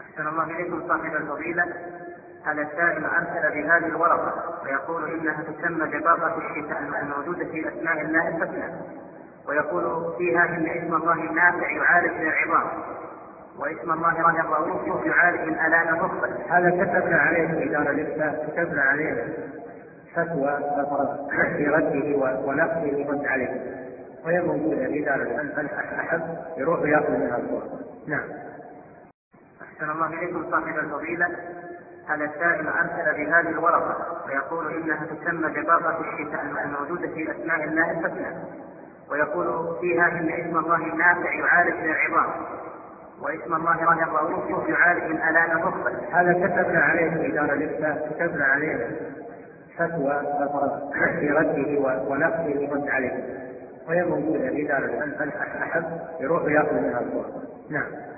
أحسن الله إليكم صاحب الفضيلة. هذا السائل أرسل بهذه الورقة ويقول إنها تسمى بطاقة الشفاء الموجودة في أسماء الله الحسنى، ويقول فيها إن اسم الله النافع يعالج العظام، واسم الله الرؤوف يعالج الآلام الركبة. هذا كتبنا عليه في دار الإفتاء، كتبنا عليه فتوى في رده ونقله ورد عليه، وهي موجودة في دار الإفتاء، أحب يروح ويأخذ منها الصور. نعم. أحسن الله إليكم صاحب الفضيلة. هذا السائل أرسل بهذه الورقة ويقول إنها تسمى بطاقة الشفاء الموجودة في أسماء الله الحسنى، ويقول فيها إن اسم الله النافع يعالج العظام، واسم الله الرؤوف يعالج الآلام الركبة. هذا كتبنا عليه في دار الإفتاء، كتبنا عليه فتوى في رده ونقله ورد عليه، وهي موجودة في دار الإفتاء، أحب يروح ويأخذ منها الصور. نعم.